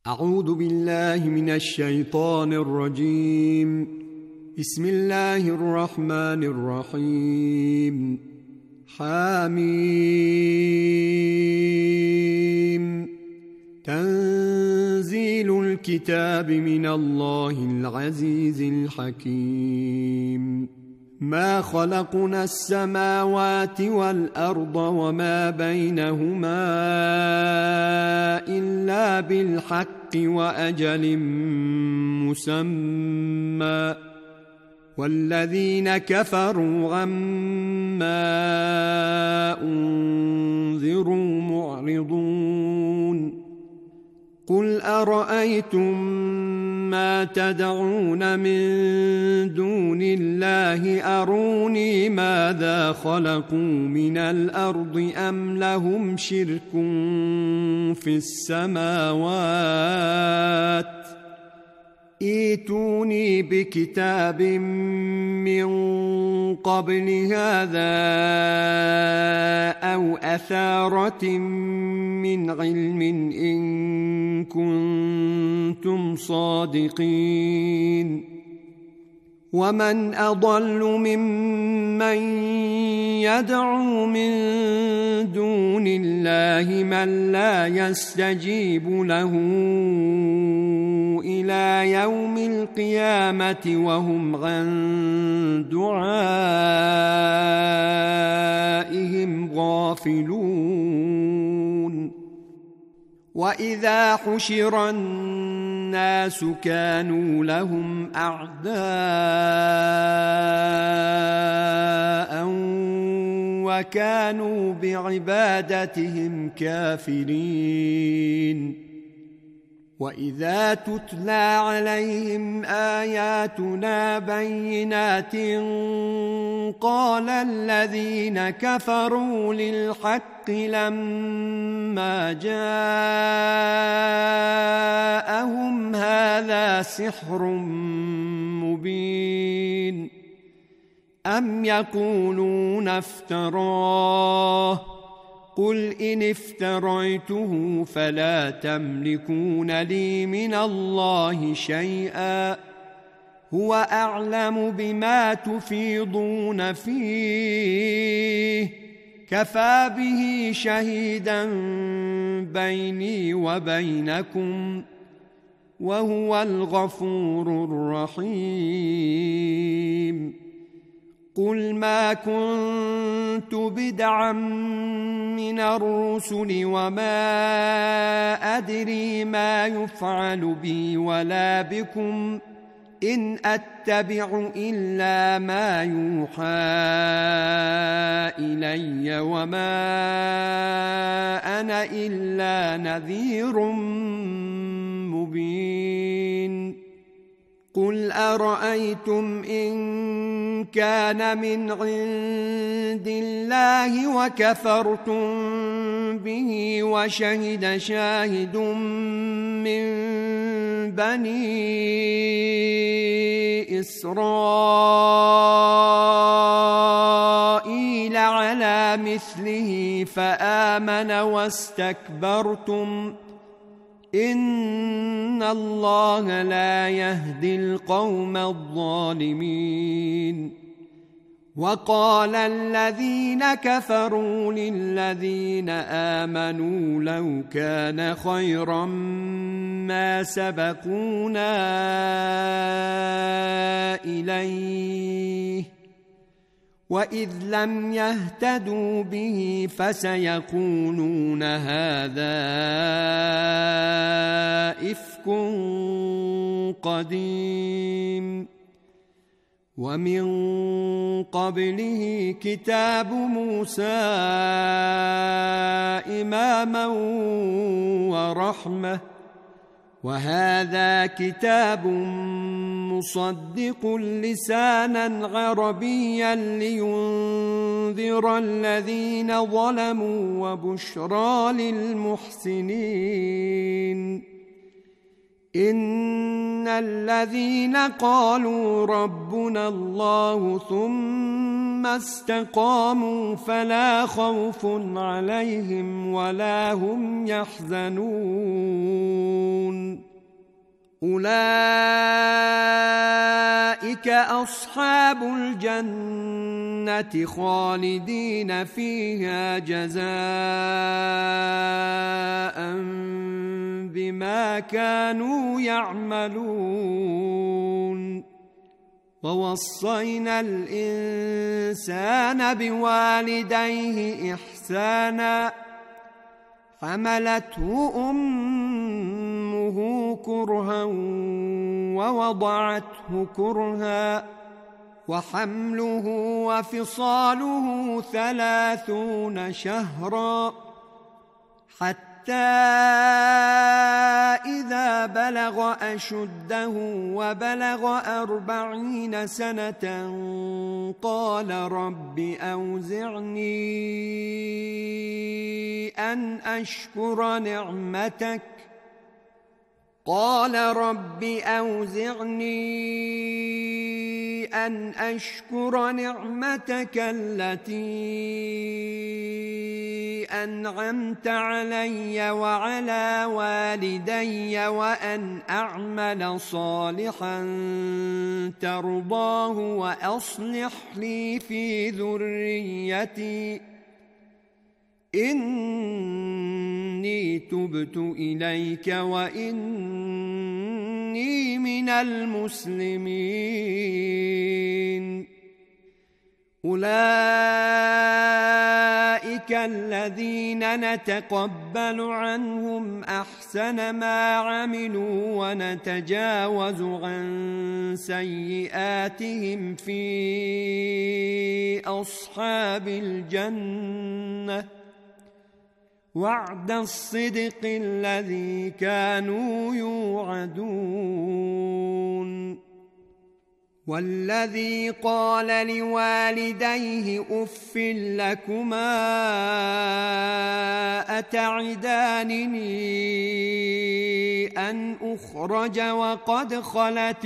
أعوذ بالله من الشيطان الرجيم. بسم الله الرحمن الرحيم. حميم. تنزيل الكتاب من الله العزيز الحكيم. ما خلقنا السماوات والأرض وما بينهما إلا بالحق وأجل مسمى، والذين كفروا عما أنذروا معرضون. قل أرأيتم ما تدعون من دون الله أروني ماذا خلقوا من الأرض أم لهم شرك في السماوات؟ ائتوني بكتاب من قبل هذا أو أثارة من علم إن كنتم صادقين. ومن أضل ممن يدعو من دون الله من لا يستجيب له إلى يوم القيامة وهم عن دعائهم غافلون. وإذا حشر الناس كانوا لهم أعداء وكانوا بعبادتهم كافرين. وإذا تتلى عليهم آياتنا بينات قال الذين كفروا للحق لما جاءهم هذا سحر مبين. أم يقولون افتراه؟ قل إن افتريته فلا تملكون لي من الله شيئا، هو أعلم بما تفيضون فيه، كفى به شهيدا بيني وبينكم، وهو الغفور الرحيم. قل ما كنت بدعا من الرسل وما أدري ما يفعل بي ولا بكم، إن أتبع إلا ما يوحى إلي وما أنا إلا نذير مبين. قل أرأيتم إن كان من عند الله وكفرتم به وشهد شاهد من بني إسرائيل على مثله فآمن واستكبرتم، إن الله لا يهدي القوم الظالمين. وقال الذين كفروا للذين آمنوا لو كان خيرا ما سبقونا إليه، وإذ لم يهتدوا به فسيقولون هذا إفك قديم. ومن قبله كتاب موسى إماما ورحمة، وهذا كتاب مصدق لسانا عربيا لينذر الذين ظلموا وبشرى للمحسنين. إن الذين قالوا ربنا الله ثم استقاموا فلا خوف عليهم ولا هم يحزنون. أولئك أصحاب الجنة خالدين فيها جزاء بما كانوا يعملون ووصينا الإنسان بوالديه إحسانا حملته أمه كرها ووضعته كرها وحمله وفصاله 30 شهرا حتى إذا بلغ أشده وبلغ 40 سنة قال رب أوزعني أن أشكر نعمتك التي أنعمت علي وعلى والدي وأن أعمل صالحا ترضاه وأصلح لي في ذريتي إني تبت إليك وإني من المسلمين أولئك الذين نتقبل عنهم أحسن ما عملوا ونتجاوز عن سيئاتهم في أصحاب الجنة وعد الصدق الذي كانوا يوعدون والذي قال لوالديه أف لكما أتعدانني أن أخرج وقد خلت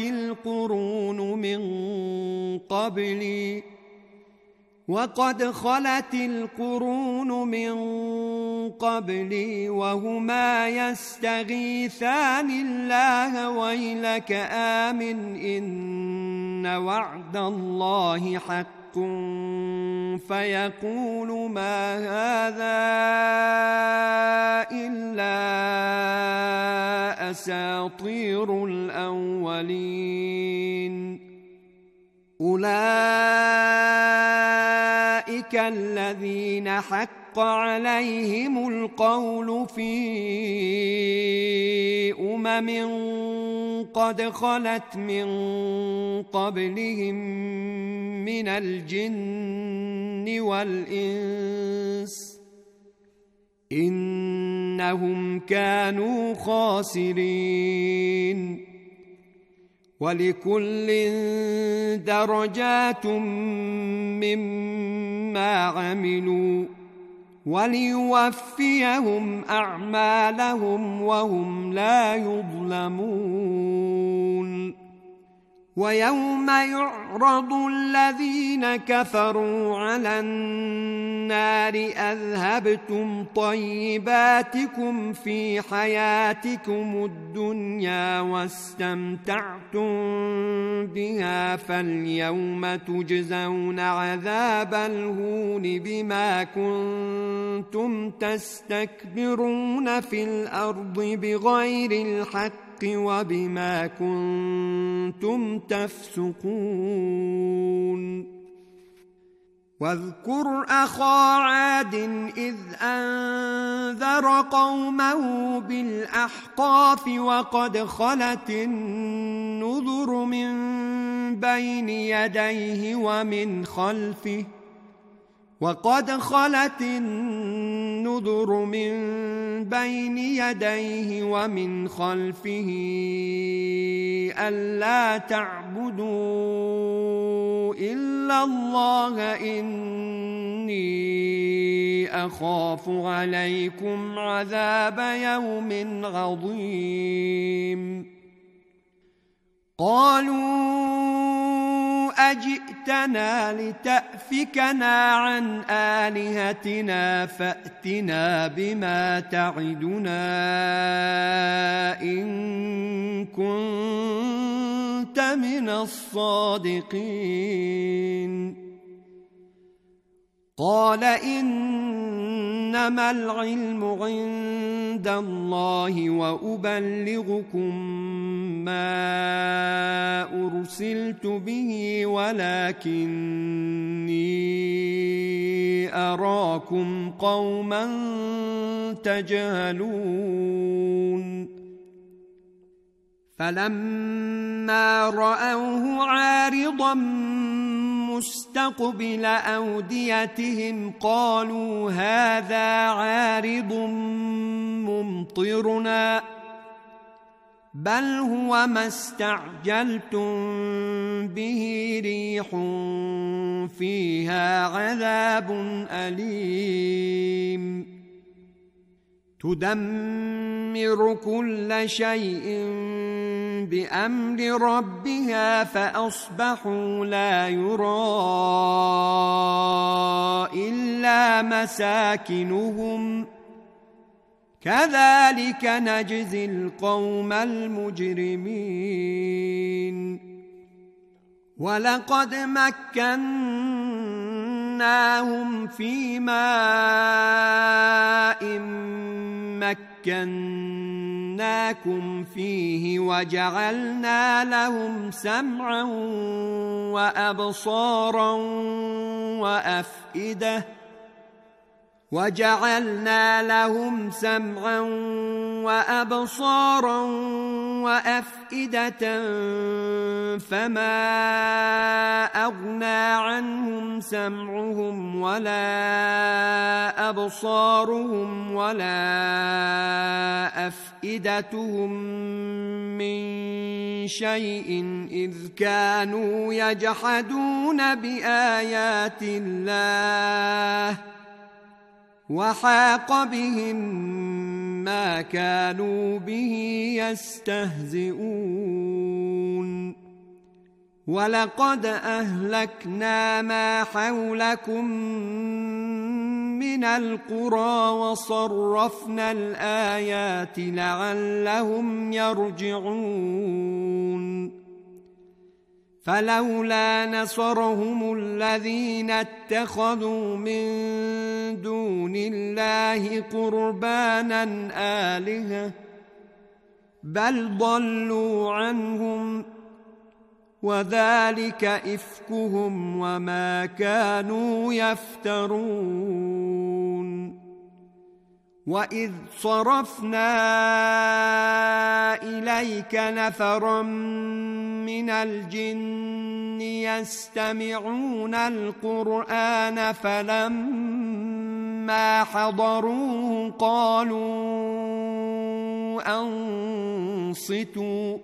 القرون من قبلي وهما يستغيثان الله ويلك آمن إن وعد الله حق فيقول ما هذا إلا أساطير الأولين أولئك الذين حق عليهم القول في قد خلت من قبلهم من الجن والإنس إنهم كانوا خاسرين ولكل درجات مما عملوا وليوفيهم أعمالهم وهم لا يظلمون ويوم يعرض الذين كفروا على النار أذهبتم طيباتكم في حياتكم الدنيا واستمتعتم بها فاليوم تجزون عذاب الهون بما كنتم تستكبرون في الأرض بغير الحق وبما كنتم تفسقون واذكر أخا عاد إذ أنذر قومه بالأحقاف وقد خلت النذر من بين يديه ومن خلفه ألا تعبدوا إلا الله إني أخاف عليكم عذاب يوم عظيم قالوا أجئتنا لتأفكنا عن آلهتنا فأتنا بما تعدنا إن كنت لمن الصادقين قال إنما العلم عند الله وأبلغكم ما أرسلت به ولكني أراكم قوما تجهلون فلما رأوه عارضا مستقبل أوديتهم قالوا هذا عارض ممطرنا بل هو ما استعجلتم به ريح فيها عذاب أليم تدمر كل شيء بأمر ربها فأصبحوا لا يرى إلا مساكنهم كذلك نجزي القوم المجرمين ولقد مكناهم في ماء مكناكم فيه وجعلنا لهم سمعا وأبصارا وأفئدة فما أغنى عنهم سمعهم ولا أبصارهم ولا أفئدتهم من شيء إذ كانوا يجحدون بآيات الله وحاق بهم ما كانوا به يستهزئون ولقد أهلكنا ما حولكم من القرى وصرفنا الآيات لعلهم يرجعون فلولا نصرهم الذين اتخذوا من دون الله قربانا آلهة بل ضلوا عنهم وذلك إفكهم وما كانوا يفترون وإذ صرفنا إليك نفرا من الجن يستمعون القرآن فلما حضروه قالوا أنصتوا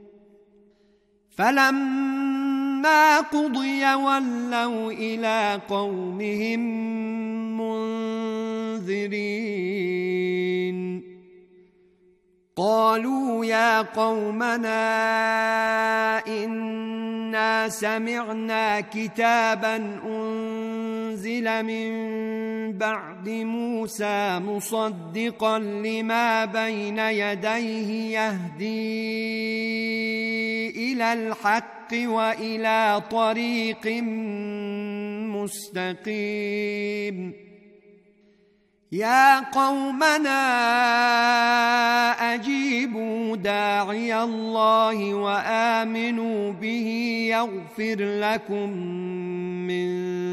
فلما قضي ولوا إلى قومهم منذرين قالوا يا قومنا إنا سمعنا كتابا أنزل من بعد موسى مصدقا لما بين يديه يهدي إلى الحق وإلى طريق مستقيم يا قومنا أجيبوا داعي الله وآمنوا به يغفر لكم من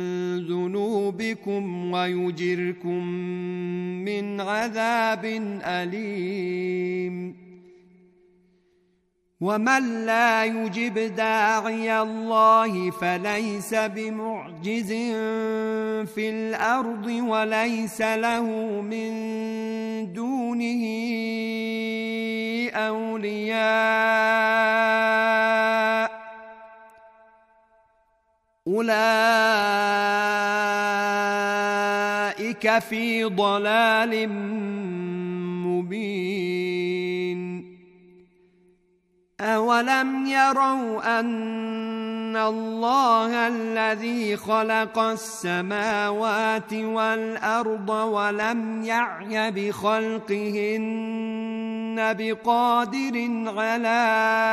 ذنوبكم ويجركم من عذاب أليم ومن لا يجب داعي الله فليس بمعجز في الأرض وليس له من دونه أولياء أولئك في ضلال مبين أولم يروا أن الله الذي خلق السماوات والأرض ولم يعي بخلقهن بقادر على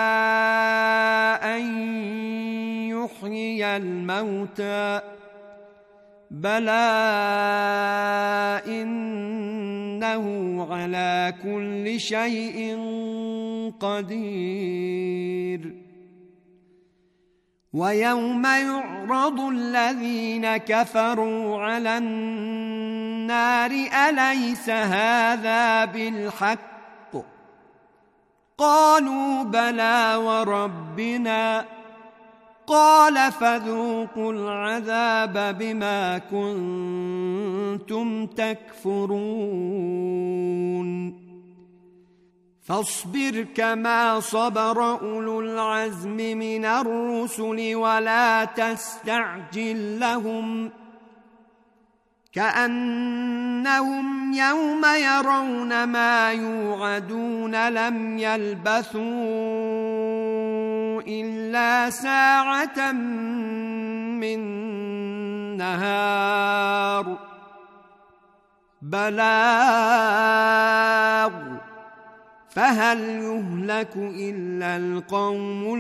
أن يحيي الموتى بلى إنه على كل شيء قدير. ويوم يعرض الذين كفروا على النار أليس هذا بالحق قالوا بلى وربنا قال فذوقوا العذاب بما كنتم تكفرون. فاصبر كما صبر أولو العزم من الرسل ولا تستعجل لهم كأنهم يوم يرون ما يوعدون لم يلبثوا إلا ساعة من نهار بلاغ فهل يهلك إلا القوم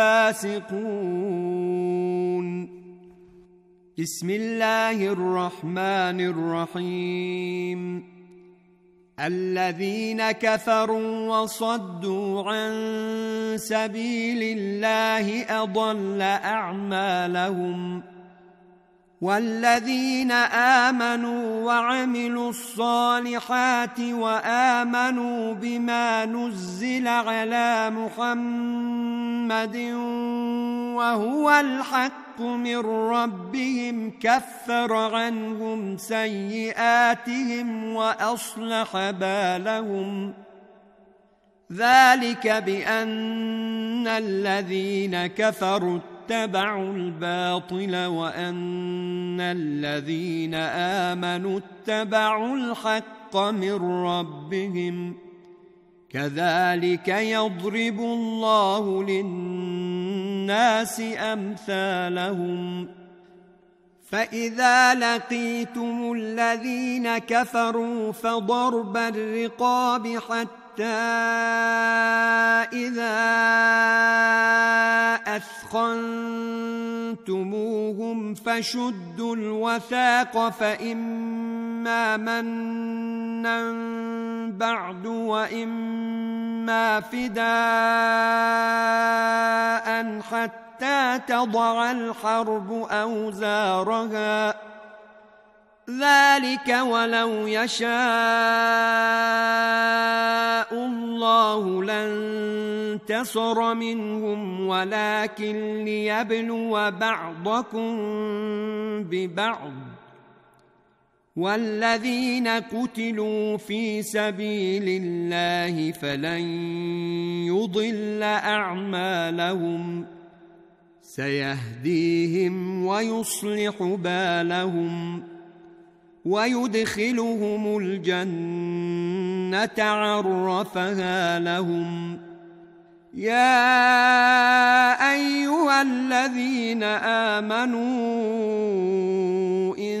الفاسقون. بسم الله الرحمن الرحيم. الذين كفروا وصدوا عن سبيل الله أضل أعمالهم والذين آمنوا وعملوا الصالحات وآمنوا بما نزل على محمد وهو الحق من ربهم كفر عنهم سيئاتهم وأصلح بالهم ذلك بأن الذين كفروا اتبعوا الباطل وأن الذين آمنوا اتبعوا الحق من ربهم كذلك يضرب الله للناس أمثالهم. فإذا لقيتم الذين كفروا فضرب الرقاب حتى إذا أثخنتموهم فشدوا الوثاق فإما منا بعد وإما فداء حتى تضع الحرب أوزارها ذلك ولو يشاء الله لانتصر منهم ولكن ليبلو بعضكم ببعض والذين قتلوا في سبيل الله فلن يضل أعمالهم سيهديهم ويصلح بالهم ويدخلهم الجنة عرفها لهم. يا أيها الذين آمنوا إن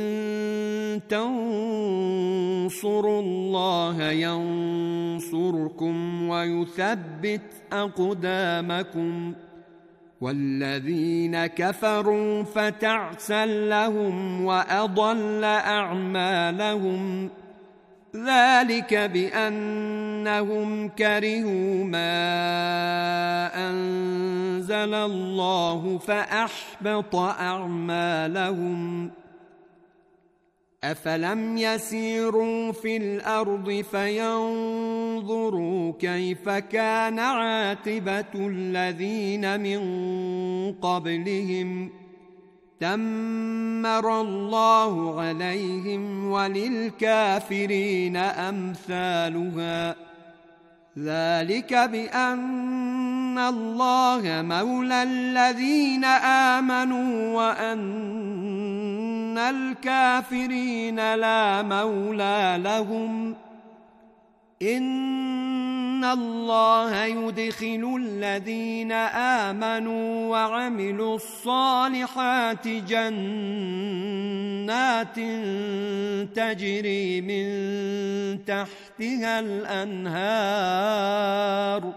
تنصروا الله ينصركم ويثبت أقدامكم والذين كفروا فتعسا لهم وأضل أعمالهم ذلك بأنهم كرهوا ما أنزل الله فأحبط أعمالهم. أفلم يسيروا في الأرض فينظروا كيف كان عاقبة الذين من قبلهم دمر الله عليهم وللكافرين أمثالها ذلك بأن الله مولى الذين آمنوا وأن الكافرين لا مولى لهم إن الله يدخل الذين آمنوا وعملوا الصالحات جنات تجري من تحتها الأنهار،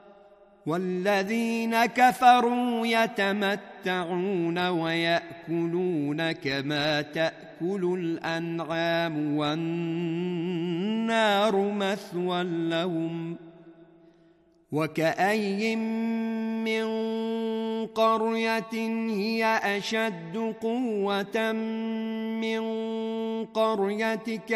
والذين كفروا يتمتعون ويأكلون كما تأكل الأنعام والنار مثوى لهم. وكأي من قرية هي أشد قوة من قريتك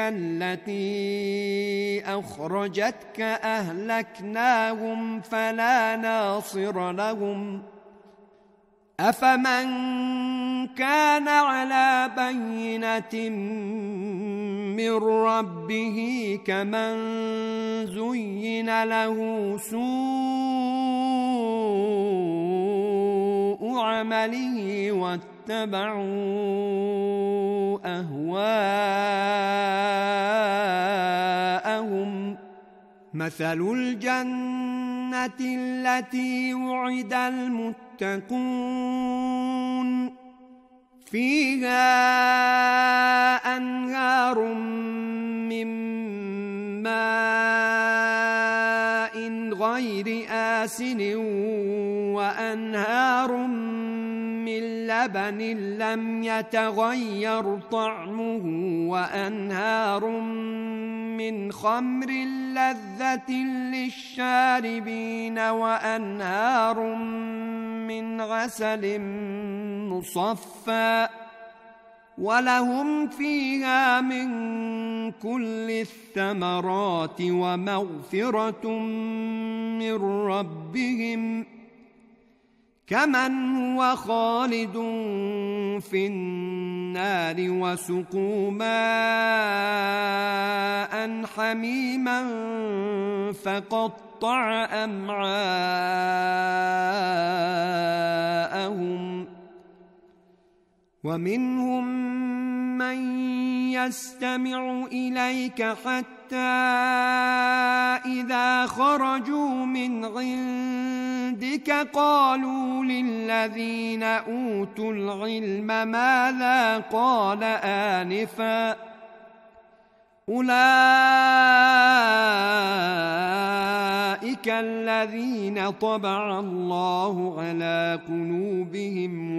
التي أخرجتك أهلكناهم فلا ناصر لهم. أفمن كان على بينة من ربه كمن زين له سوء عمله واتبعوا أهواءهم. مثل الجنة التي وعد المتقون فيها أنهار من ماء غير آسن وأنهار من لبن لم يتغير طعمه وأنهار من خمر لذة للشاربين وأنهار من عسل مصفى ولهم فيها من كل الثمرات ومغفرة من ربهم كمن هو خالد في النار وسقوا ماء حميما فقطع أمعاءهم. ومنهم من يستمع إليك حتى إذا خرجوا من عندك قالوا للذين أوتوا العلم ماذا قال آنفا أولئك الذين طبع الله على قلوبهم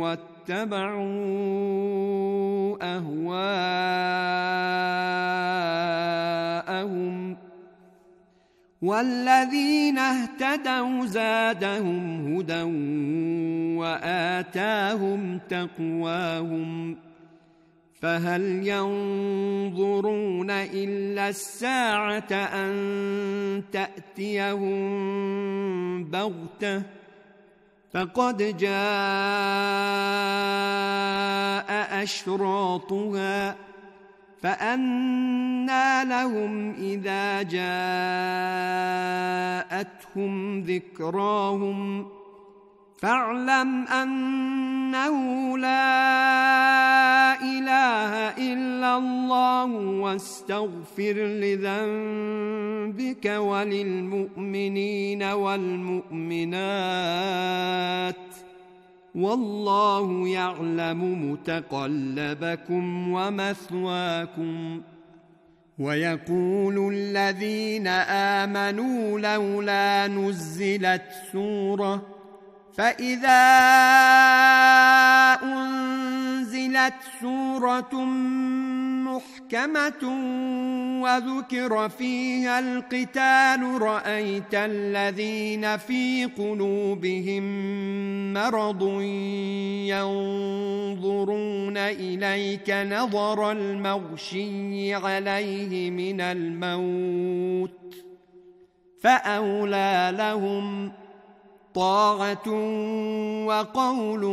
واتبعوا أهواءهم والذين اهتدوا زادهم هدى وآتاهم تقواهم فهل ينظرون إلا الساعة أن تأتيهم بغتة فقد جاء أشراطها فأنى لهم إذا جاءتهم ذكراهم فاعلم أنه لا إله إلا الله واستغفر لذنبك وللمؤمنين والمؤمنات والله يعلم متقلبكم ومثواكم. ويقول الذين آمنوا لولا نزلت سورة فإذا أنزلت سورة محكمة وذكر فيها القتال رأيت الذين في قلوبهم مرض ينظرون إليك نظر المغشي عليه من الموت فأولى لهم طاعة وقول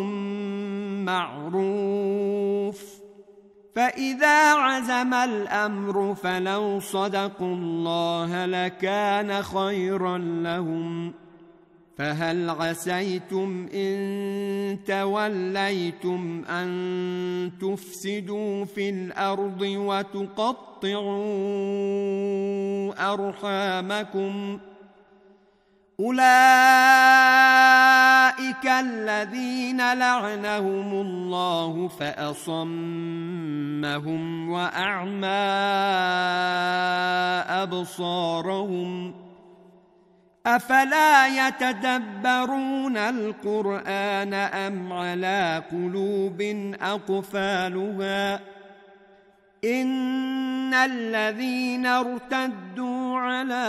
معروف. فإذا عزم الأمر فلو صدقوا الله لكان خيرا لهم. فهل عسيتم إن توليتم أن تفسدوا في الأرض وتقطعوا أرحامكم أولئك الذين لعنهم الله فأصمهم وأعمى أبصارهم أفلا يتدبرون القرآن أم على قلوب أقفالها إن الذين ارتدوا على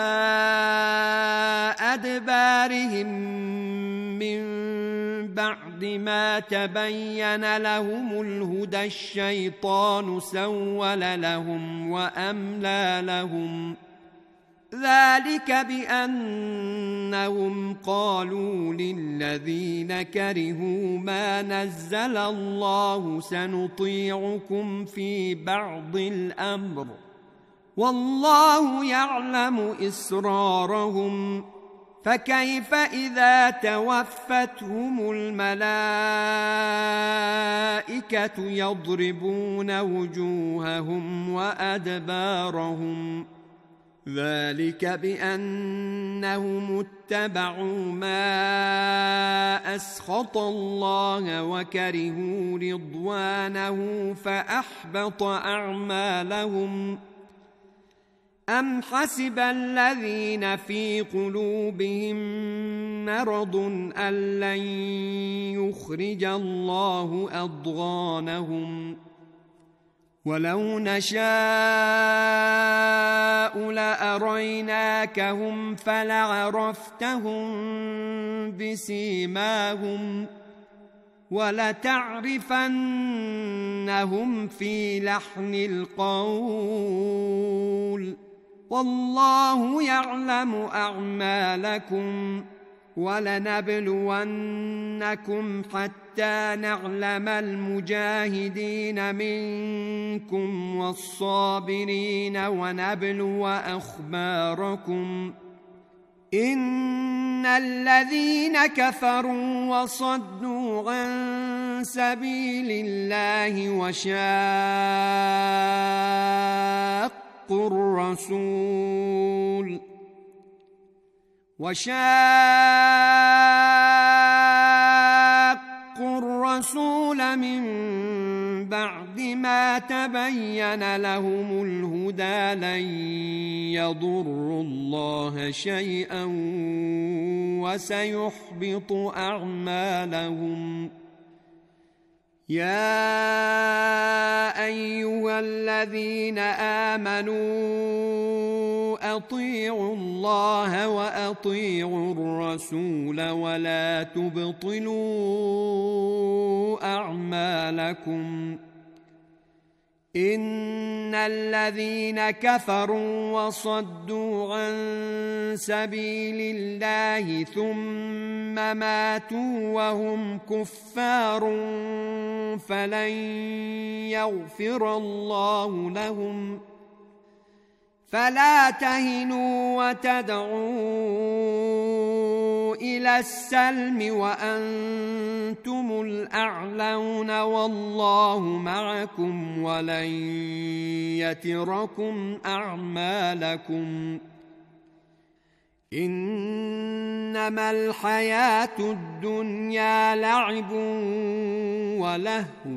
أدبارهم من بعد ما تبين لهم الهدى الشيطان سول لهم وأملى لهم ذلك بأنهم قالوا للذين كرهوا ما نزل الله سنطيعكم في بعض الأمر والله يعلم إسرارهم فكيف إذا توفتهم الملائكة يضربون وجوههم وأدبارهم ذلك بأنهم اتبعوا ما أسخط الله وكرهوا رضوانه فأحبط أعمالهم أم حسب الذين في قلوبهم مرض أن لن يخرج الله أضغانهم ولو نشاء لأريناكهم فلعرفتهم بسيماهم ولتعرفنهم في لحن القول والله يعلم أعمالكم ولنبلونكم حتى نعلم المجاهدين منكم والصابرين ونبلو أخباركم إن الذين كفروا وصدوا عن سبيل الله وشاقوا الرسول من بعد ما تبين لهم الهدى لن يضروا الله شيئا وسيحبط أعمالهم يا أيها الذين آمنوا أطيعوا الله وأطيعوا الرسول ولا تبطلوا أعمالكم إن الذين كفروا وصدوا عن سبيل الله ثم ماتوا وهم كفار فلن يغفر الله لهم فلا تهنوا وتدعوا إلى السلم وأنتم الأعلون والله معكم ولن يتركم أعمالكم إنما الحياة الدنيا لعب ولهو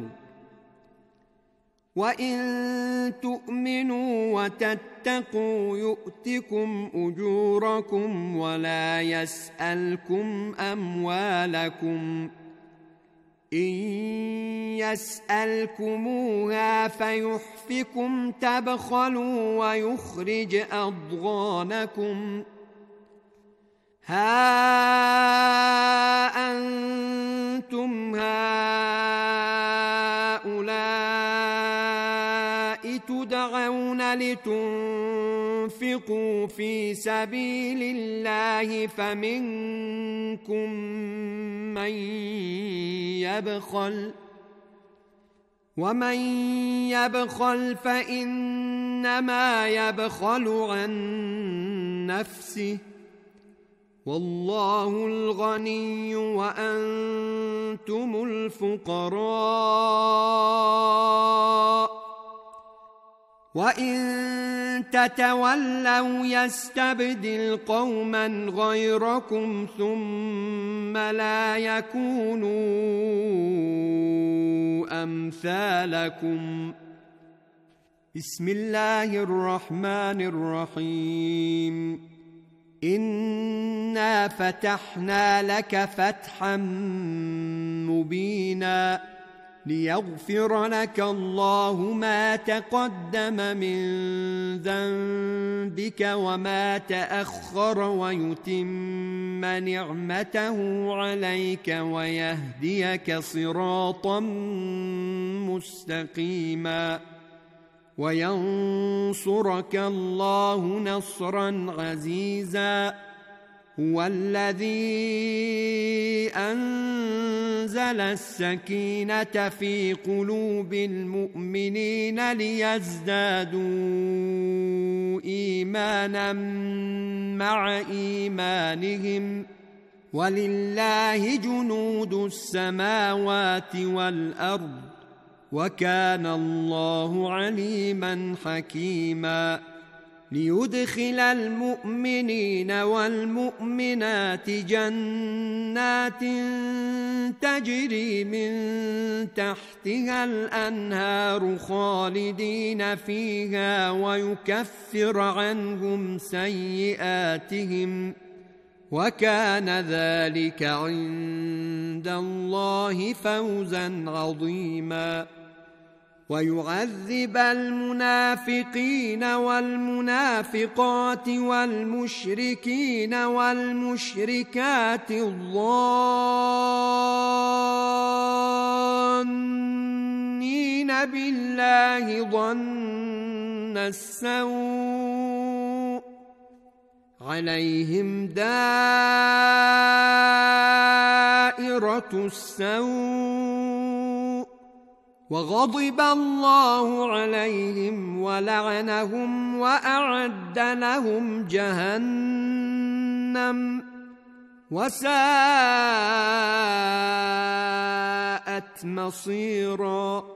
وإن تؤمنوا وتتقوا يؤتكم أجوركم ولا يسألكم أموالكم إن يسألكموها فيحفكم تبخلوا ويخرج أضغانكم ها أنتم هؤلاء تدعون لتنفقوا في سبيل الله فمنكم من يبخل ومن يبخل فإنما يبخل عن نفسه والله الغني وأنتم الفقراء وإن تتولوا يستبدل قوما غيركم ثم لا يكونوا أمثالكم. بسم الله الرحمن الرحيم. إنا فتحنا لك فتحا مبينا ليغفر لك الله ما تقدم من ذنبك وما تأخر ويتم نعمته عليك ويهديك صراطا مستقيما وينصرك الله نصرا عزيزا. هو الذي أنزل السكينة في قلوب المؤمنين ليزدادوا إيمانا مع إيمانهم ولله جنود السماوات والأرض وكان الله عليما حكيما. ليدخل المؤمنين والمؤمنات جنات تجري من تحتها الأنهار خالدين فيها ويكفر عنهم سيئاتهم وكان ذلك عند الله فوزا عظيما. ويعذب المنافقين والمنافقات والمشركين والمشركات الظانين بالله ظن السوء عليهم دائرة السوء وغضب الله عليهم ولعنهم وأعد لهم جهنم وساءت مصيرا.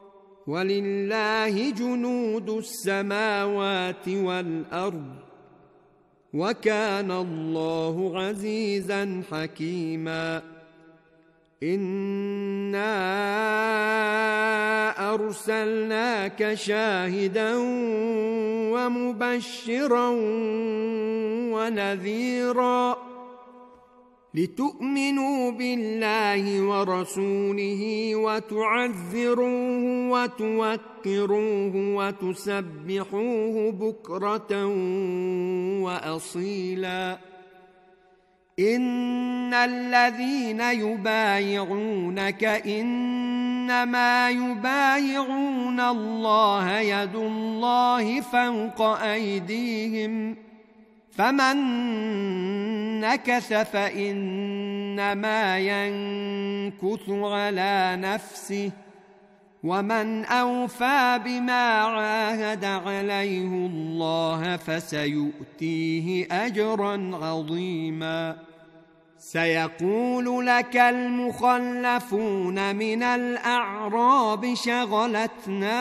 ولله جنود السماوات والأرض وكان الله عزيزا حكيما. إنا أرسلناك شاهدا ومبشرا ونذيرا لتؤمنوا بالله ورسوله وتعذروه وتوقروه وتسبحوه بكرة وأصيلا. إن الذين يبايعونك إنما يبايعون الله يد الله فوق أيديهم فمن نكث فإنما ينكث على نفسه ومن أوفى بما عاهد عليه الله فسيؤتيه أجرا عظيما. سيقول لك المخلفون من الأعراب شغلتنا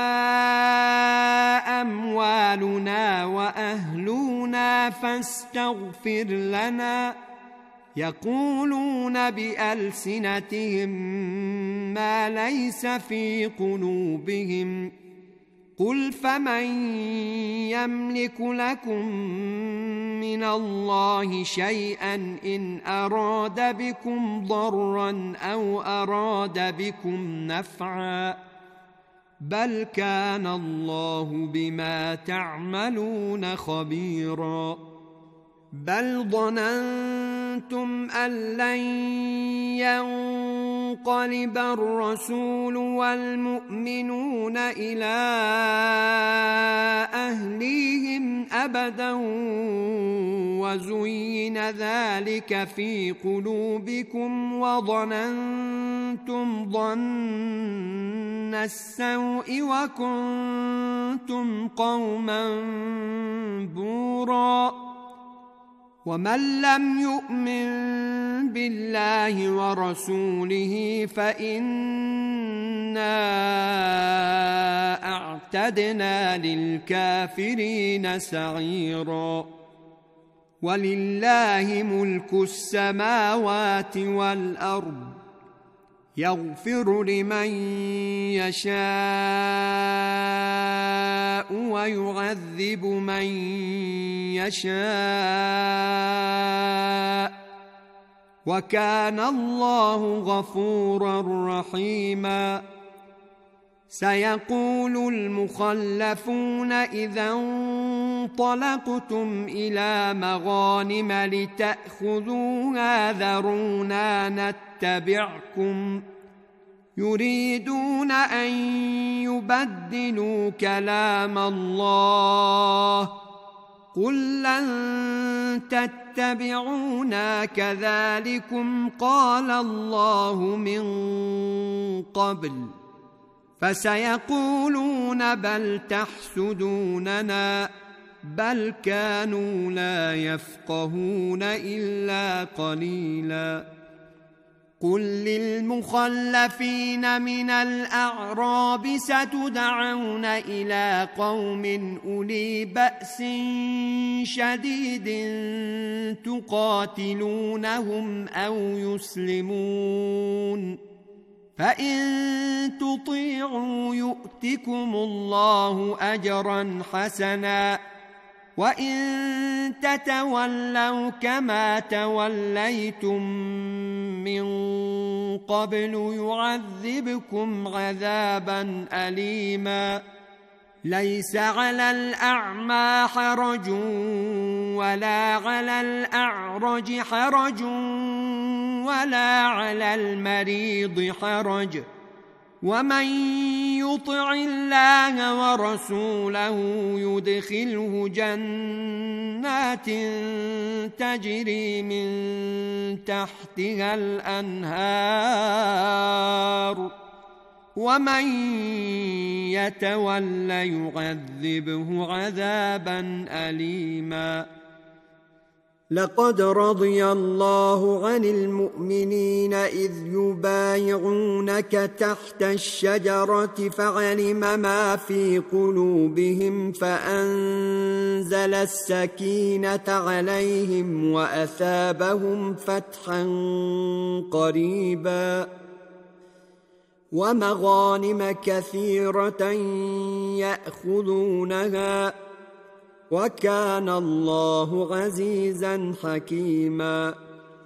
أموالنا وأهلنا فاستغفر لنا يقولون بألسنتهم ما ليس في قلوبهم قل فمن يملك لكم من الله شيئا إن أراد بكم ضرا أو أراد بكم نفعا بل كان الله بما تعملون خبيرا. بل ظننتم أن لن ينقلب الرسول والمؤمنون إلى أهليهم أبدا وزين ذلك في قلوبكم وظننتم ظن السوء وكنتم قوما بورا. ومن لم يؤمن بالله ورسوله فإنا أعتدنا للكافرين سعيرا ولله ملك السماوات والأرض يغفر لمن يشاء ويعذب من يشاء وكان الله غفورا رحيما سيقول المخلفون إذا انطلقتم إلى مغانم لتأخذوها ذرونا نتبعكم يريدون أن يبدلوا كلام الله قل لن تتبعونا كذلكم قال الله من قبل فسيقولون بل تحسدوننا بل كانوا لا يفقهون إلا قليلا قل للمخلفين من الأعراب ستدعون إلى قوم أولي بأس شديد تقاتلونهم أو يسلمون فإن تطيعوا يؤتكم الله أجرا حسنا وإن تتولوا كما توليتم من قبل يعذبكم عذابا أليما ليس على الأعمى حرج ولا على الأعرج حرج ولا على المريض حرج ومن يطع الله ورسوله يدخله جنات تجري من تحتها الأنهار ومن يتول يعذبه عذابا أليما لقد رضي الله عن المؤمنين إذ يبايعونك تحت الشجرة فعلم ما في قلوبهم فأنزل السكينة عليهم وأثابهم فتحا قريبا ومغانم كثيرة يأخذونها وكان الله عزيزا حكيما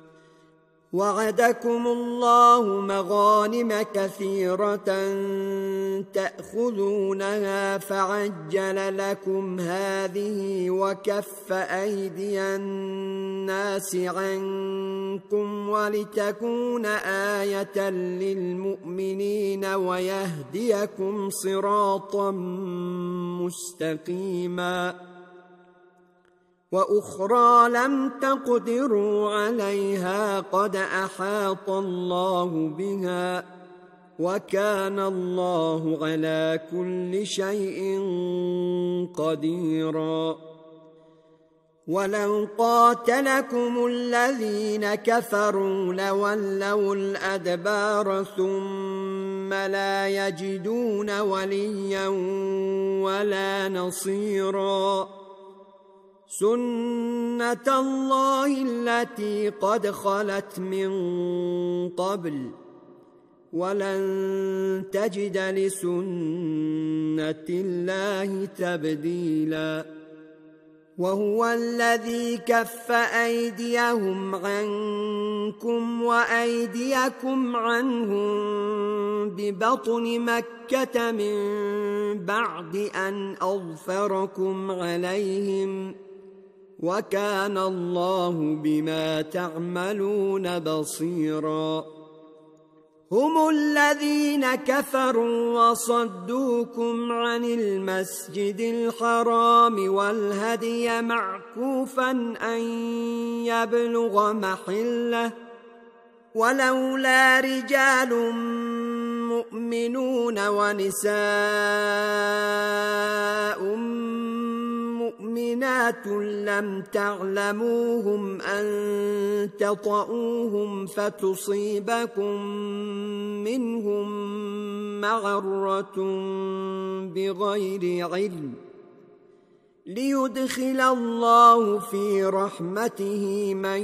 وعدكم الله مغانم كثيرة تأخذونها فعجل لكم هذه وكف أيدي الناس عنكم ولتكون آية للمؤمنين ويهديكم صراطا مستقيما وأخرى لم تقدروا عليها قد أحاط الله بها وكان الله على كل شيء قديرا ولو قاتلكم الذين كفروا لولوا الأدبار ثم لا يجدون وليا ولا نصيرا سنة الله التي قد خلت من قبل ولن تجد لسنة الله تبديلا وهو الذي كف أيديهم عنكم وأيديكم عنهم ببطن مكة من بعد أن أظفركم عليهم وكان الله بما تعملون بصيرا هم الذين كفروا وصدوكم عن المسجد الحرام والهدي معكوفا أن يبلغ محله ولولا رجال مؤمنون ونساء مؤمنون مؤمنات لم تعلموهم أن تطؤوهم فتصيبكم منهم معرة بغير علم ليدخل الله في رحمته من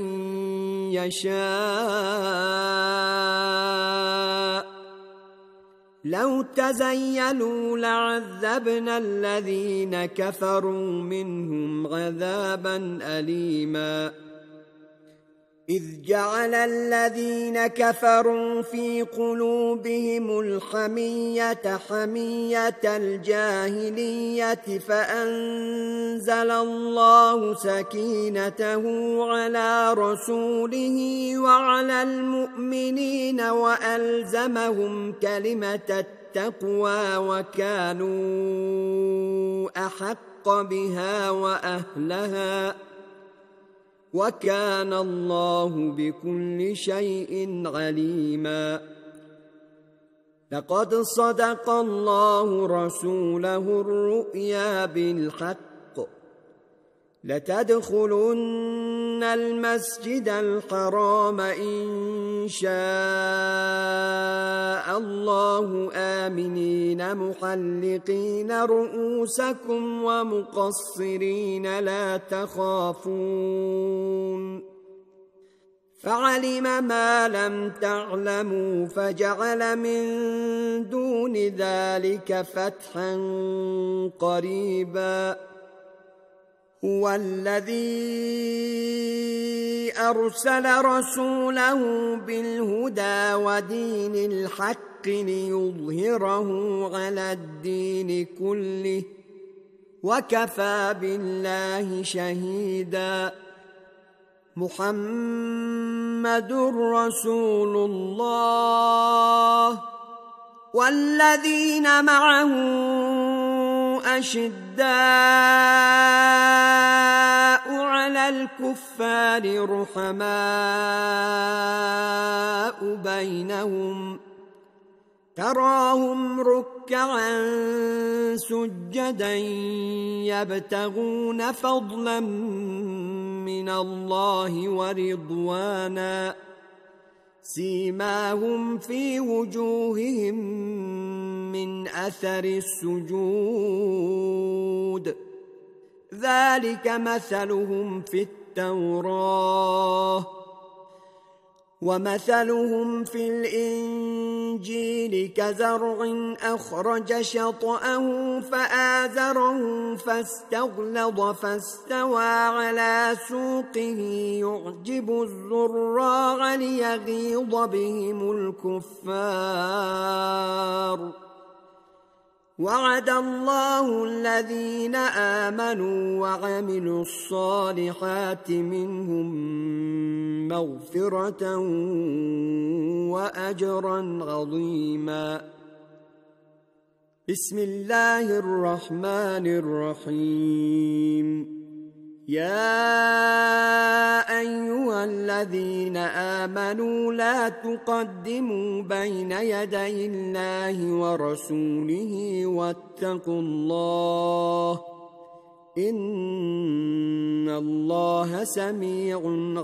يشاء لو تزيلوا لعذبنا الذين كفروا منهم عذابا أليما إذ جعل الذين كفروا في قلوبهم الحمية حمية الجاهلية فأنزل الله سكينته على رسوله وعلى المؤمنين وألزمهم كلمة التقوى وكانوا أحق بها وأهلها وكان الله بكل شيء عليما لقد صدق الله رسوله الرؤيا بالحق لتدخلن المسجد الحرام إن شاء الله آمنين محلقين رؤوسكم ومقصرين لا تخافون فعلم ما لم تعلموا فجعل من دون ذلك فتحا قريبا هو الذي أرسل رسوله بالهدى ودين الحق ليظهره على الدين كله وكفى بالله شهيدا محمد رسول الله والذين معه أشداء على الكفار رحماء بينهم تراهم ركعا سجدا يبتغون فضلا من الله ورضوانا سيماهم في وجوههم من أثر السجود ذلك مثلهم في التوراة ومثلهم في الإنجيل كزرع أخرج شطأه فآزره فاستغلظ فاستوى على سوقه يعجب الزراع ليغيظ بهم الكفار وعد الله الذين آمنوا وعملوا الصالحات منهم مغفرة وأجرا عظيما بسم الله الرحمن الرحيم يا أيها الذين آمنوا لا تقدموا بين يدي الله ورسوله واتقوا الله إن الله سميع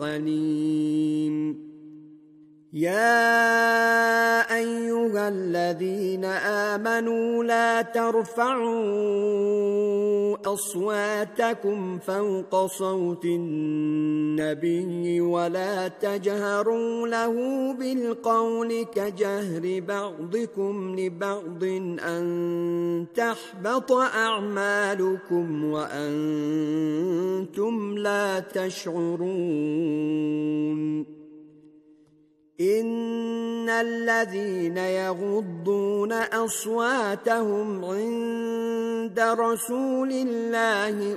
عليم يا أيها الذين آمنوا لا ترفعوا أصواتكم فوق صوت النبي ولا تجهروا له بالقول كجهر بعضكم لبعض أن تحبط أعمالكم وأنتم لا تشعرون إن الذين يغضون أصواتهم عند رسول الله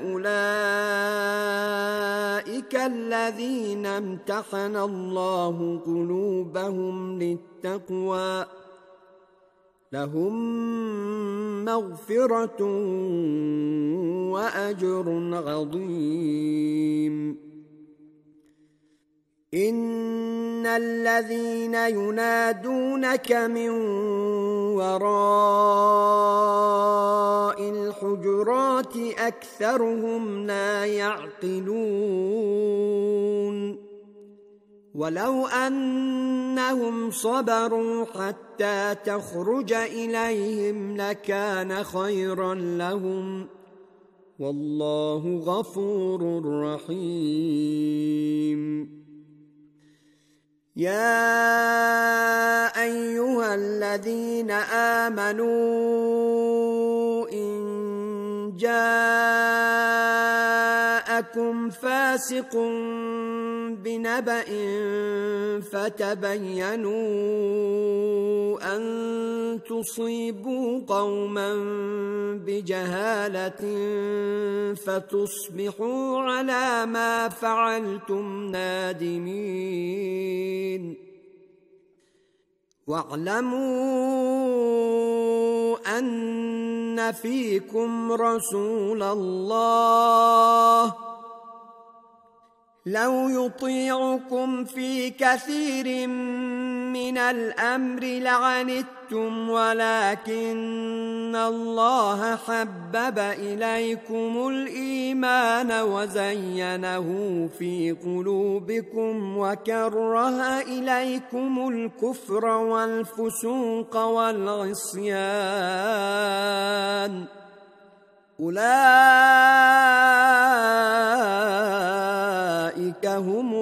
أولئك الذين امتحن الله قلوبهم للتقوى لهم مغفرة وأجر عظيم إن الذين ينادونك من وراء الحجرات والحجرات أكثرهم لا يعقلون ولو أنهم صبروا حتى تخرج إليهم لكان خيرا لهم والله غفور رحيم يا أيها الذين آمنوا إن جاءكم فاسق بنبأ فتبينوا أن تصيبوا قوما بجهالة فتصبحوا على ما فعلتم نادمين واعلموا أن فيكم رسول الله لو يطيعكم في كثير من الأمر لعنتم ولكن الله حبب إليكم الإيمان وزينه في قلوبكم وكره إليكم الكفر والفسوق والعصيان أولئك هم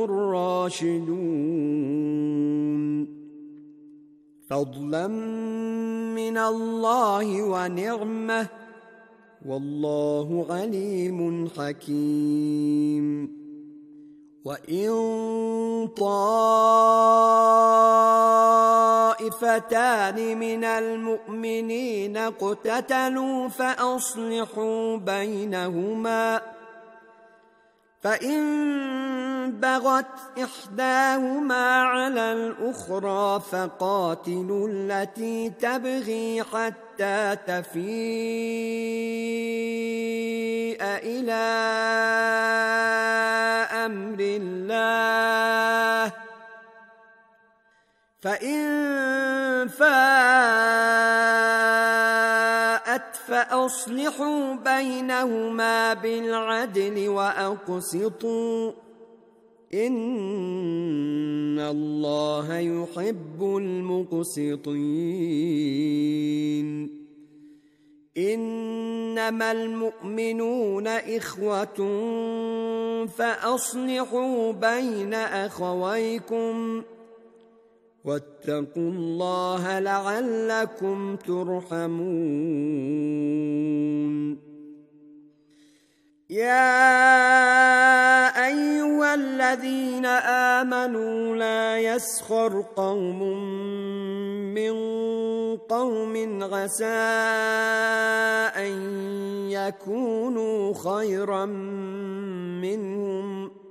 الراشدون فضلا من الله ونعمة والله عليم حكيم وإن طائفتان من المؤمنين اقتتلوا فأصلحوا بينهما فإن بغت إحداهما على الأخرى فقاتلوا التي تبغي حتى تفيء إلى أمر الله فإن فاءت فأصلحوا بينهما بالعدل وأقسطوا إن الله يحب المقسطين إنما المؤمنون إخوة فأصلحوا بين أخويكم واتقوا الله لعلكم ترحمون يا أيها الذين آمنوا لا يسخر قوم من قوم عسى أن يكونوا خيرا منهم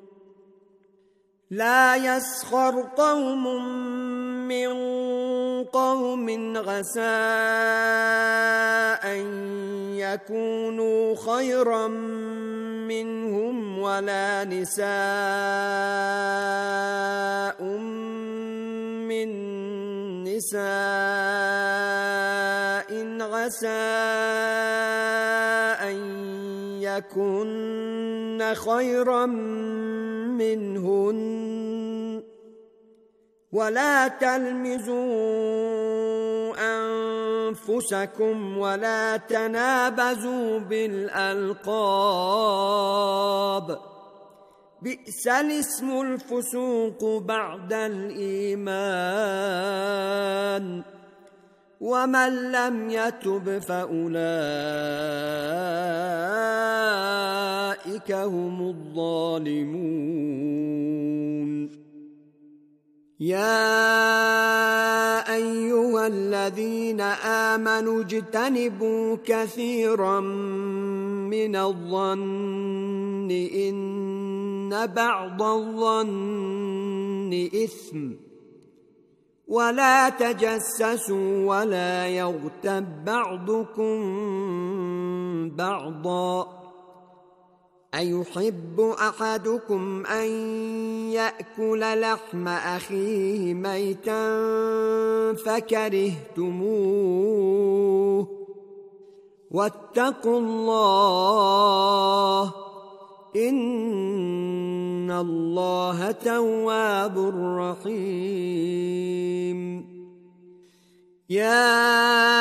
لا يسخر قوم من قوم عسى أن يكونوا خيرا منهم ولا نساء من نساء عسى أن يكن خيرا منهن ولا تلمزوا أنفسكم ولا تنابزوا بالألقاب بئس الاسم الفسوق بعد الإيمان ومن لم يتب فأولئك هم الظالمون يا أيها الذين آمنوا اجتنبوا كثيرا من الظن إن بعض الظن إثم ولا تجسسوا ولا يغتب بعضكم بعضا أيحب أحدكم أن يأكل لحم أخيه ميتا فكرهتموه واتقوا الله إن الله تواب رحيم. يا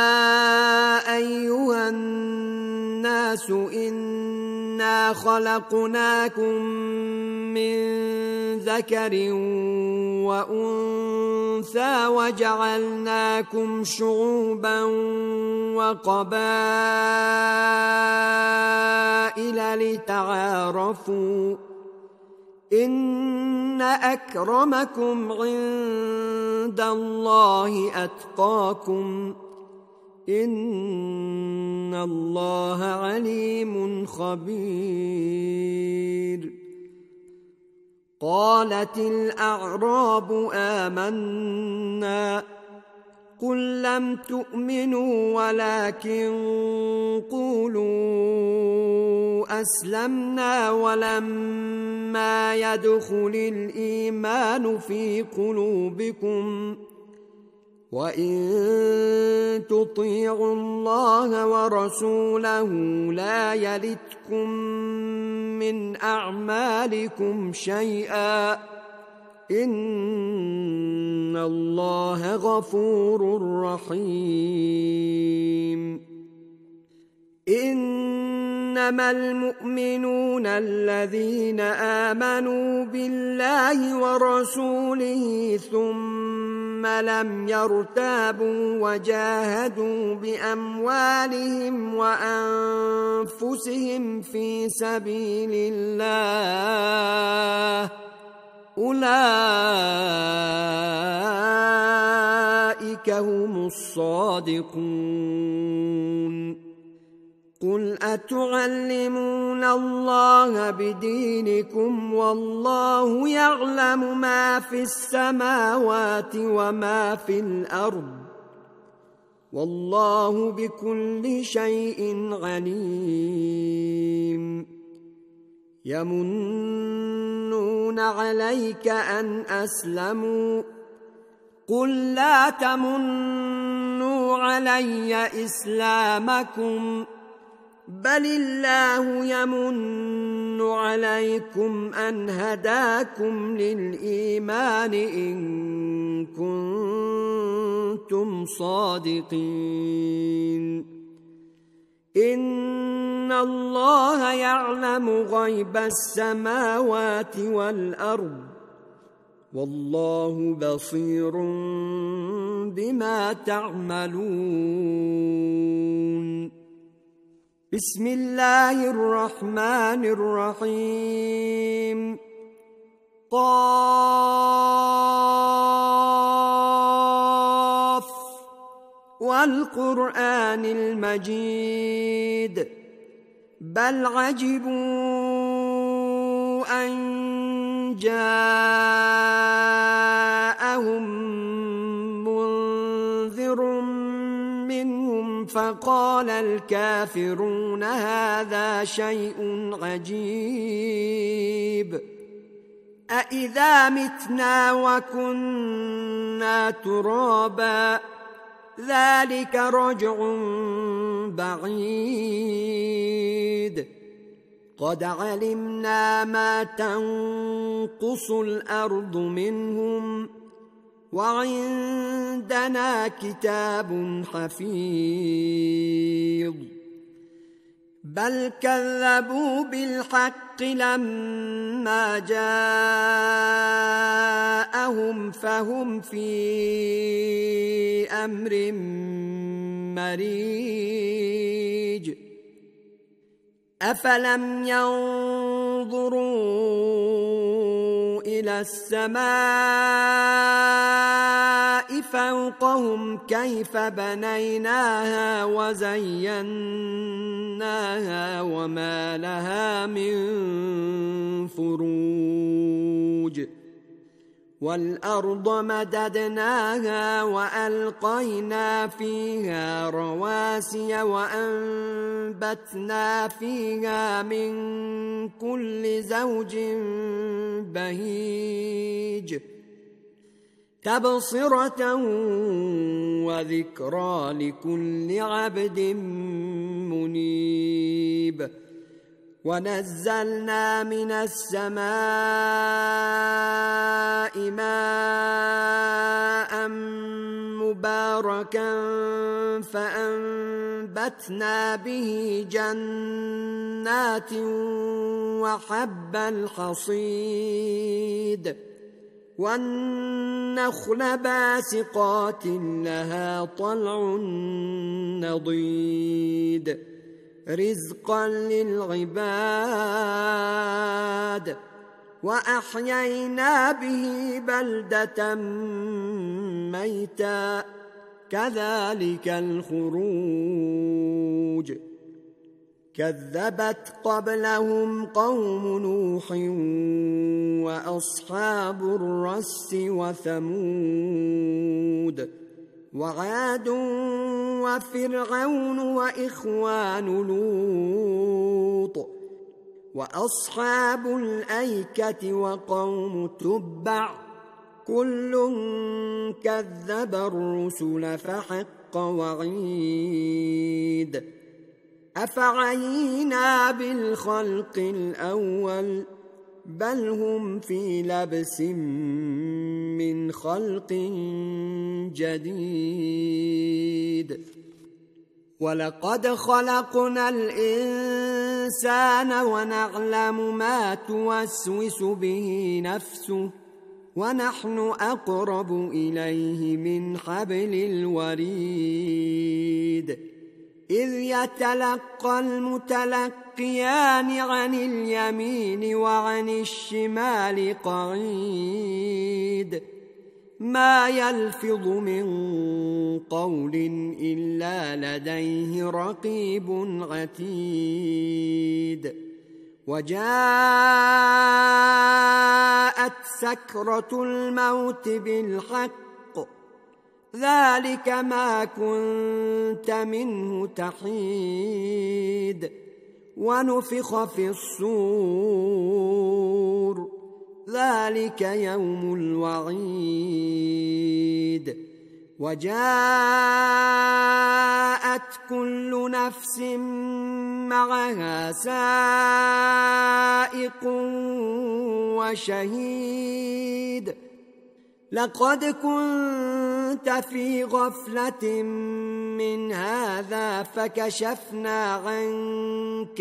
أيها الناس إنا خلقناكم من ذكر وأنثى وجعلناكم شعوبا وقبائل لتعارفوا إن أكرمكم عند الله أتقاكم إن الله عليم خبير. قالت الأعراب آمنا قل لم تؤمنوا ولكن قولوا أسلمنا ولما يدخل الإيمان في قلوبكم وإن تطيعوا الله ورسوله لا يلتكم من أعمالكم شيئا إن الله غفور رحيم. إنما المؤمنون الذين آمنوا بالله ورسوله ثم لم يرتابوا وجاهدوا بأموالهم وأنفسهم في سبيل الله أولئك هم الصادقون. قل أتعلمون الله بدينكم والله يعلم ما في السماوات وما في الأرض والله بكل شيء عليم. يمنون عليك أن أسلموا قل لا تمنوا علي إسلامكم بل الله يمن عليكم أن هداكم للإيمان إن كنتم صادقين. إن الله يعلم غيب السماوات والأرض والله بصير بما تعملون. بسم الله الرحمن الرحيم. قاف والقرآن المجيد بل عجبوا أن جاءهم منذر منهم فقال الكافرون هذا شيء عجيب أإذا متنا وكنا ترابا ذلك رجع بعيد قد علمنا ما تنقص الأرض منهم وعندنا كتاب حفيظ بل كذبوا بالحق لما جاءهم فهم في أمر مريج أفلم ينظروا إلى السماء فوقهم كيف بنيناها وزيناها وما لها من فروج والأرض مددناها وألقينا فيها رواسي وأنبتنا فيها من كل زوج بهيج تبصرة وذكرى لكل عبد منيب ونزلنا من السماء ماء مباركا فأنبتنا به جنات وحب الحصيد والنخل باسقات لها طلع نضيد رزقا للعباد وأحيينا به بلدة ميتا كذلك الخروج كذبت قبلهم قوم نوح وأصحاب الرس وثمود وعاد وفرعون وإخوان لوط وأصحاب الأيكة وقوم تبع كل كذب الرسل فحق وعيد أفعينا بالخلق الأول بل هم في لبس من خلق جديد ولقد خلقنا الإنسان ونعلم ما توسوس به نفسه ونحن أقرب إليه من حبل الوريد إذ يتلقى المتلقيان عن اليمين وعن الشمال قعيد ما يلفظ من قول إلا لديه رقيب عتيد وجاءت سكرة الموت بالحق ذلك ما كنت منه تحيد ونفخ في الصور ذلك يوم الوعيد وجاءت كل نفس معها سائق وشهيد لقد كنت في غفلة من هذا فكشفنا عنك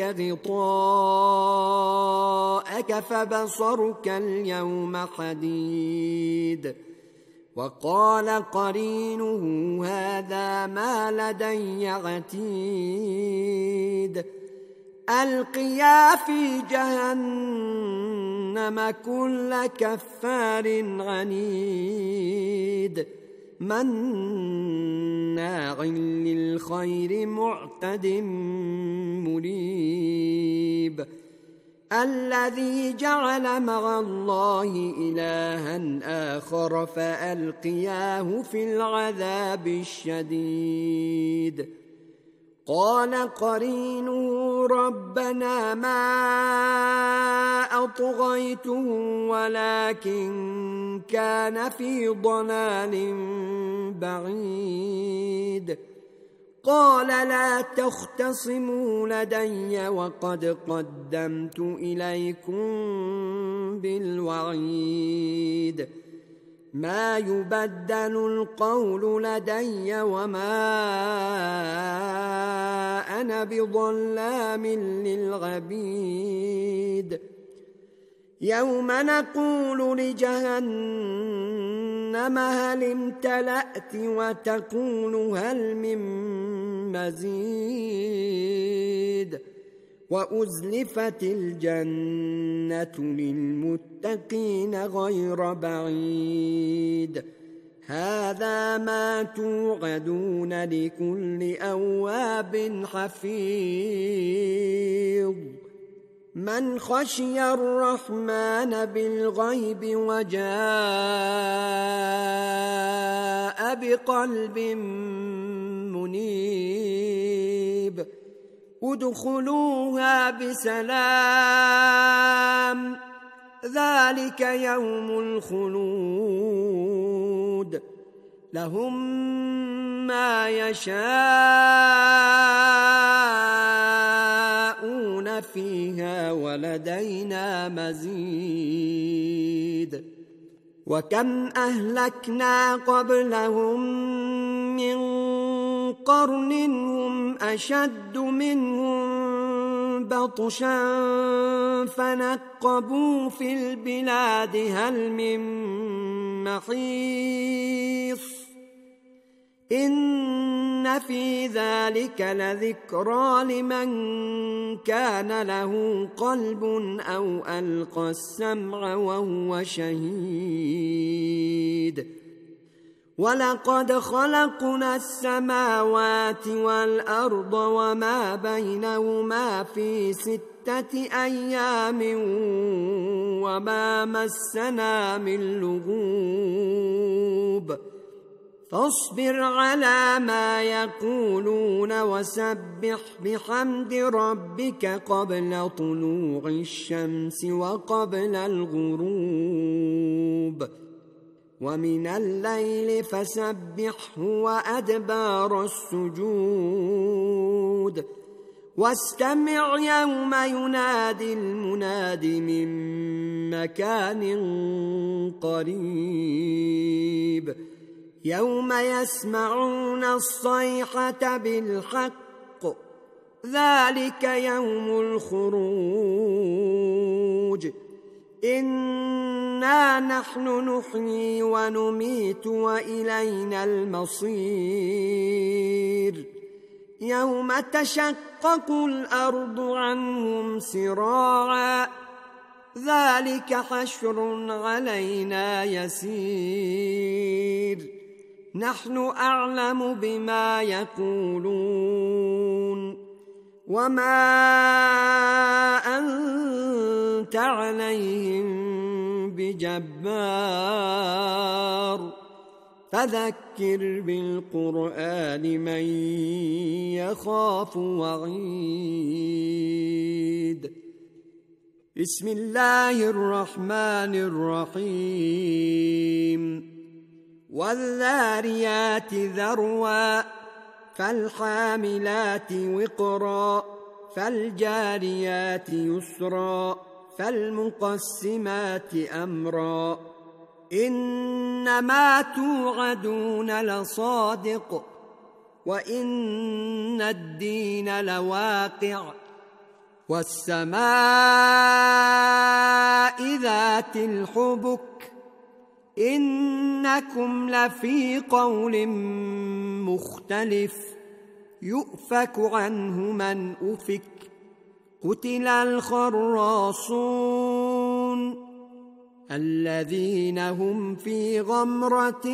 غطاءك فبصرك اليوم حديد وقال قرينه هذا ما لدي عتيد ألقيا في جهنم كل كفار عنيد مناع للخير معتد مريب الذي جعل مع الله إلها آخر فألقياه في العذاب الشديد قال قرينه ربنا ما أطغيته ولكن كان في ضلال بعيد قال لا تختصموا لدي وقد قدمت إليكم بالوعيد ما يبدل القول لدي وما أنا بظلام للعبيد يوم نقول لجهنم هل امتلأت وتقول هل من مزيد وأزلفت الجنة للمتقين غير بعيد هذا ما توعدون لكل أواب حفيظ من خشي الرحمن بالغيب وجاء بقلب منيب ادخلوها بسلام ذلك يوم الخلود لهم ما يشاءون فيها ولدينا مزيد. وكم أهلكنا قبلهم من قرن هم أشد منهم بطشا فنقبوا في البلاد هل من محيص. إن في ذلك لذكرى لمن كان له قلب أو ألقى السمع وهو شهيد. ولقد خلقنا السماوات والأرض وما بينهما في 6 أيام وما مسنا من لغوب. فاصبر على ما يقولون وسبح بحمد ربك قبل طلوع الشمس وقبل الغروب، ومن الليل فسبحه وأدبار السجود. واستمع يوم ينادي المناد من مكان قريب، يوم يسمعون الصيحة بالحق، ذلك يوم الخروج. إنا نحن نحيي ونميت وإلينا المصير. يوم تشقق الأرض عنهم سراعا، ذلك حشر علينا يسير. نحن أعلم بما يقولون وما أنت عليهم بجبار، فذكر بالقرآن من يخاف وعيد. بسم الله الرحمن الرحيم. والذاريات ذروا فالحاملات وقرا فالجاريات يسرا فالمقسمات أمرا. إنما توعدون لصادق وإن الدين لواقع. والسماء ذات الحبك إنكم لفي قول مختلف. يؤفك عنه من أفك. قتل الخراصون الذين هم في غمرة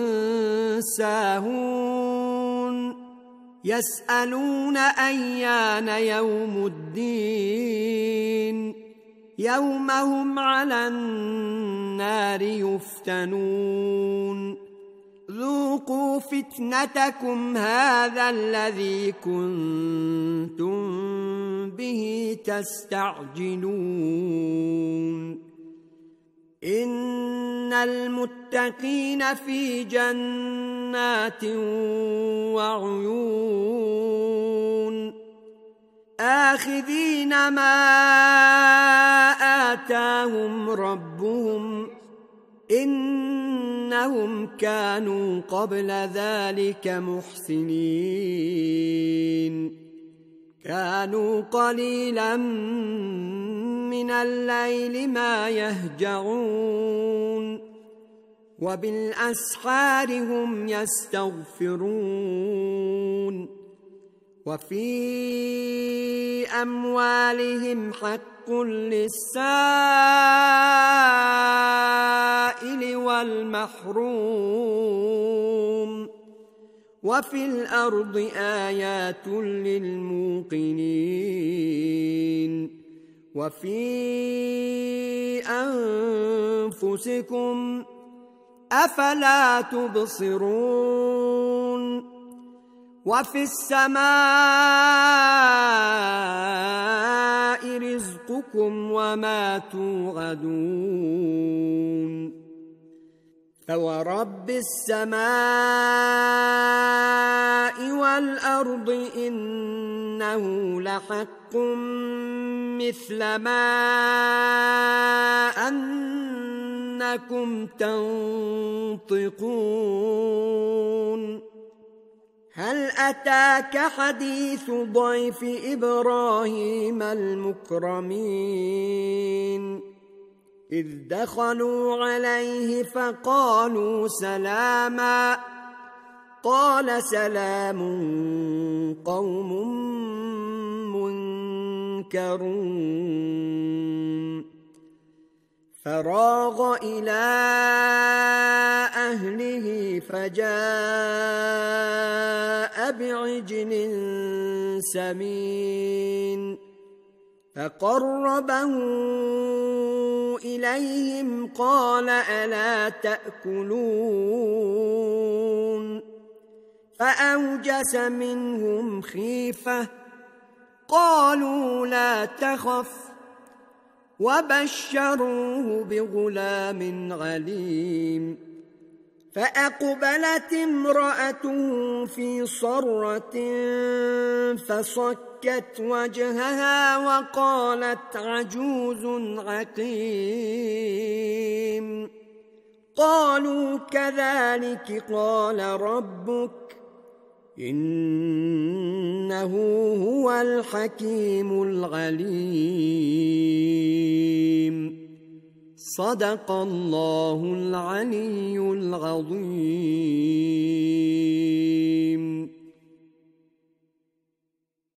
ساهون. يسألون أيان يوم الدين، يوم هم على النار يفتنون. ذوقوا فتنتكم هذا الذي كنتم به تستعجلون. إن المتقين في جنات وعيون آخذين ما آتاهم ربهم إنهم كانوا قبل ذلك محسنين. كانوا قليلا من الليل ما يهجعون وبالأسحار هم يستغفرون. وفي أموالهم حق للسائل والمحروم. وفي الأرض آيات للموقنين. وفي أنفسكم أفلا تبصرون. وفي السماء رزقكم وما توعدون. فورب السماء والأرض إنه لحق مثل ما أنكم تنطقون هل أتاك حديث ضيف إبراهيم المكرمين إذ دخلوا عليه فقالوا سلاما قال سلام قوم منكرون فراغ إلى أهله فجاء بعجل سمين فقربه إليهم قال ألا تأكلون فأوجس منهم خيفة قالوا لا تخف وبشروه بغلام عليم فأقبلت امرأته في صرة فصكت وجهها وقالت عجوز عقيم قالوا كذلك قال ربك إنه هو الحكيم العليم صدق الله العلي العظيم.